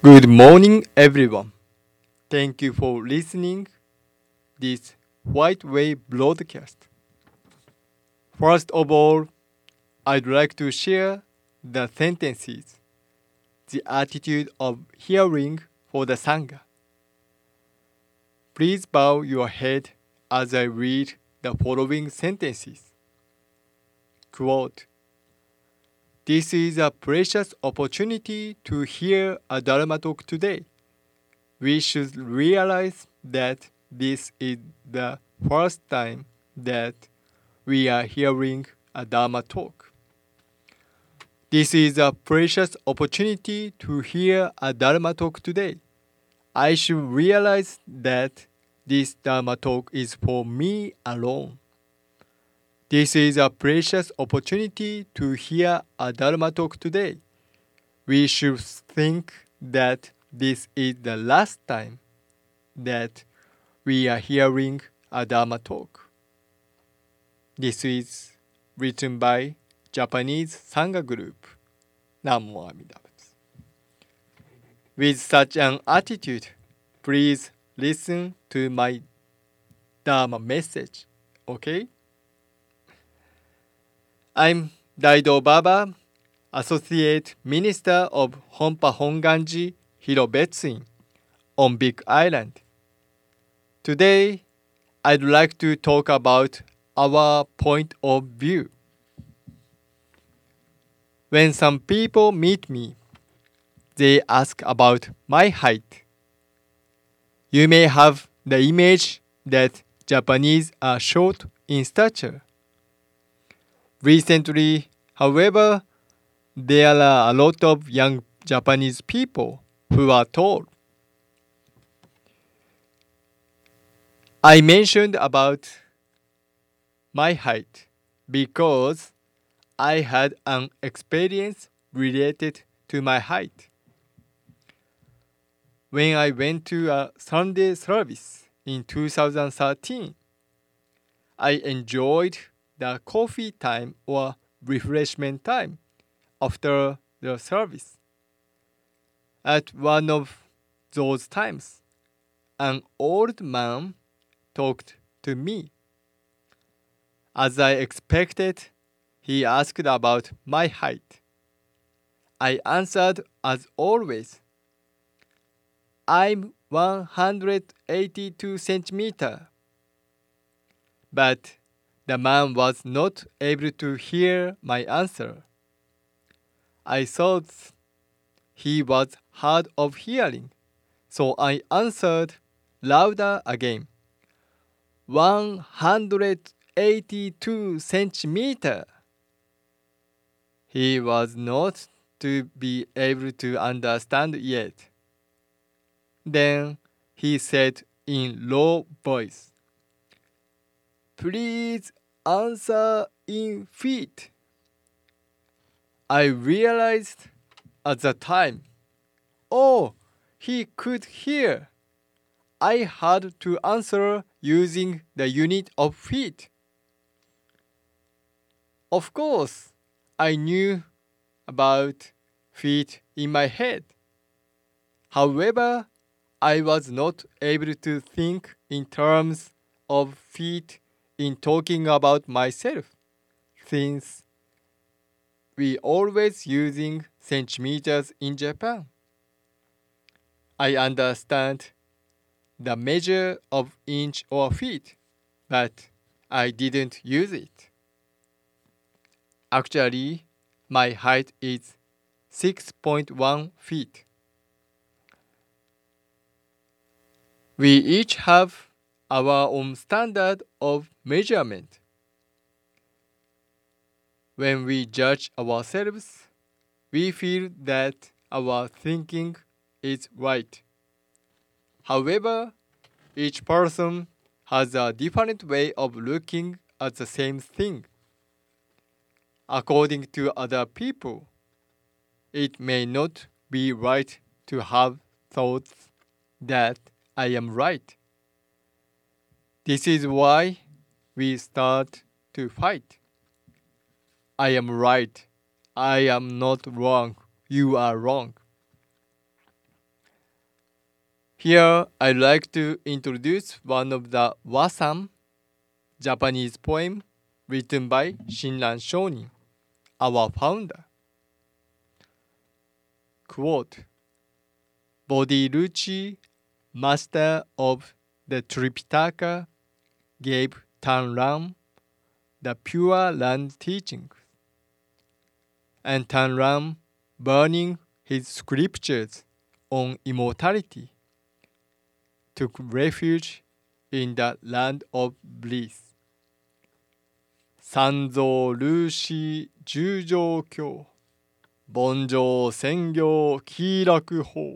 Good morning, everyone. Thank you for listening this White Way broadcast. First of all, I'd like to share the sentences, the attitude of hearing for the Sangha. Please bow your head as I read the following sentences. Quote, "This is a precious opportunity to hear a Dharma talk today. We should realize that this is the first time that we are hearing a Dharma talk. This is a precious opportunity to hear a Dharma talk today. I should realize that this Dharma talk is for me alone. This is a precious opportunity to hear a Dharma talk today. We should think that this is the last time that we are hearing a Dharma talk." This is written by Japanese Sangha group. Namo Amida Butsu. With such an attitude, please listen to my Dharma message, okay? I'm Daido Baba, Associate Minister of Honpa Honganji Hirobetsuin on Big Island. Today, I'd like to talk about our point of view. When some people meet me, they ask about my height. You may have the image that Japanese are short in stature. Recently, however, there are a lot of young Japanese people who are tall. I mentioned about my height because I had an experience related to my height. When I went to a Sunday service in 2013, I enjoyed the coffee time or refreshment time after the service. At one of those times, an old man talked to me. As I expected, he asked about my height. I answered as always. I'm 182 centimeter. But the man was not able to hear my answer. I thought he was hard of hearing, so I answered louder again. 182 centimeter. He was not to be able to understand yet. Then he said in low voice, "Please answer in feet." I realized at the time, oh, he could hear. I had to answer using the unit of feet. Of course, I knew about feet in my head. However, I was not able to think in terms of feet in talking about myself, since we always using centimeters in Japan. I understand the measure of inch or feet, but I didn't use it. Actually, my height is 6.1 feet. We each have our own standard of measurement. When we judge ourselves, we feel that our thinking is right. However, each person has a different way of looking at the same thing. According to other people, it may not be right to have thoughts that I am right. This is why we start to fight. I am right. I am not wrong. You are wrong. Here, I'd like to introduce one of the Wasam, Japanese poem written by Shinran Shonin, our founder. Quote, Bodhiruchi, master of the Tripitaka, gave Tanram the Pure Land teaching, and Tanram, burning his scriptures on immortality, took refuge in the land of bliss. Sanzo Rushi Jujo Kyo, Bonjo Sengyo Kiraku Ho.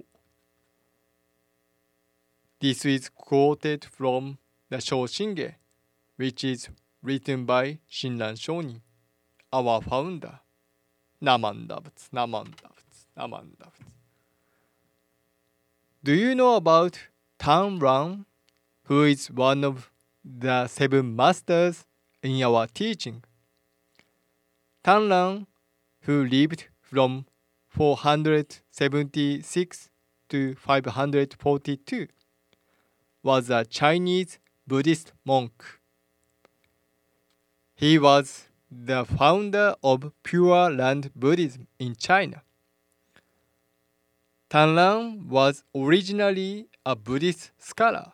This is quoted from the Shoshinge, which is written by Shinran Shonin, our founder. Namandavats, Namandavats, Namandavats. Do you know about Tanram, who is one of the 7 masters in our teaching? Tanram, who lived from 476 to 542, was a Chinese Buddhist monk. He was the founder of Pure Land Buddhism in China. Tanram was originally a Buddhist scholar.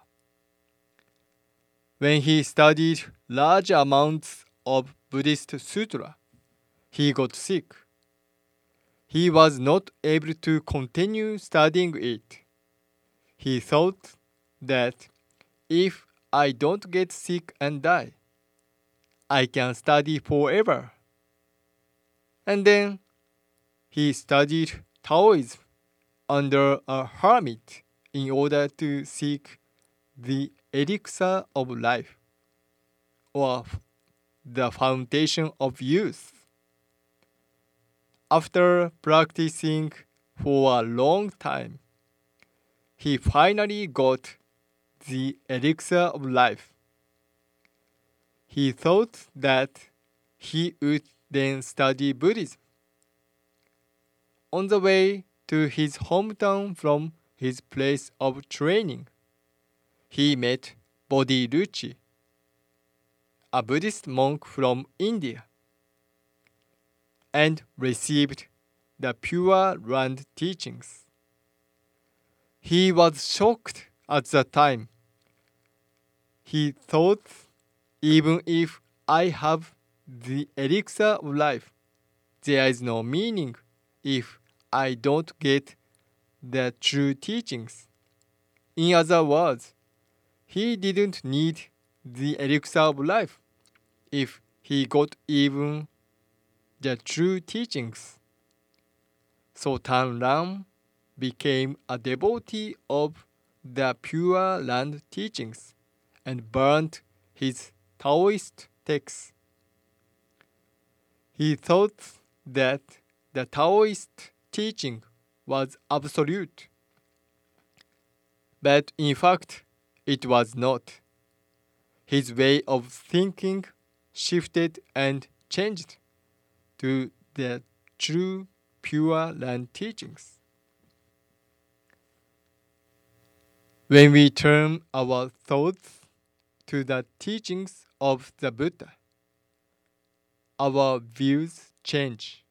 When he studied large amounts of Buddhist sutra, he got sick. He was not able to continue studying it. He thought that if I don't get sick and die, I can study forever. And then he studied Taoism under a hermit in order to seek the elixir of life, or the fountain of youth. After practicing for a long time, he finally got the elixir of life. He thought that he would then study Buddhism. On the way to his hometown from his place of training, he met Bodhiruchi, a Buddhist monk from India, and received the Pure Land teachings. He was shocked at the time. He thought, even if I have the elixir of life, there is no meaning if I don't get the true teachings. In other words, he didn't need the elixir of life if he got even the true teachings. So Tanram became a devotee of the Pure Land teachings and burned his Taoist texts. He thought that the Taoist teaching was absolute, but in fact it was not. His way of thinking shifted and changed to the true Pure Land teachings. When we turn our thoughts to the teachings of the Buddha, our views change.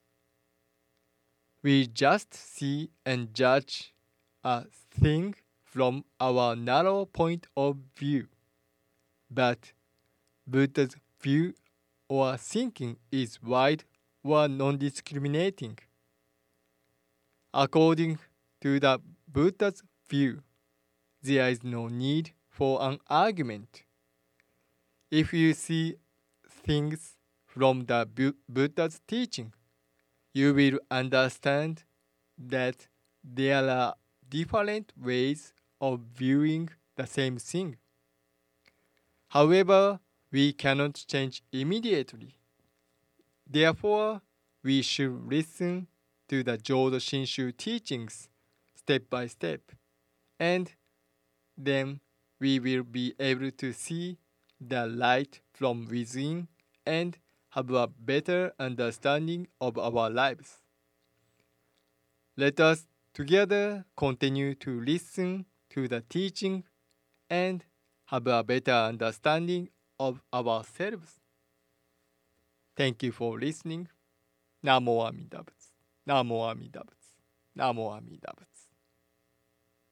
We just see and judge a thing from our narrow point of view. But Buddha's view or thinking is wide or non-discriminating. According to the Buddha's view, there is no need for an argument. If you see things from the Buddha's teaching, you will understand that there are different ways of viewing the same thing. However, we cannot change immediately. Therefore, we should listen to the Jodo Shinshu teachings step by step, and then we will be able to see the light from within and have a better understanding of our lives. Let us together continue to listen to the teaching and have a better understanding of ourselves. Thank you for listening. Namo Amida Butsu. Namo Amida Butsu. Namo Amida Butsu.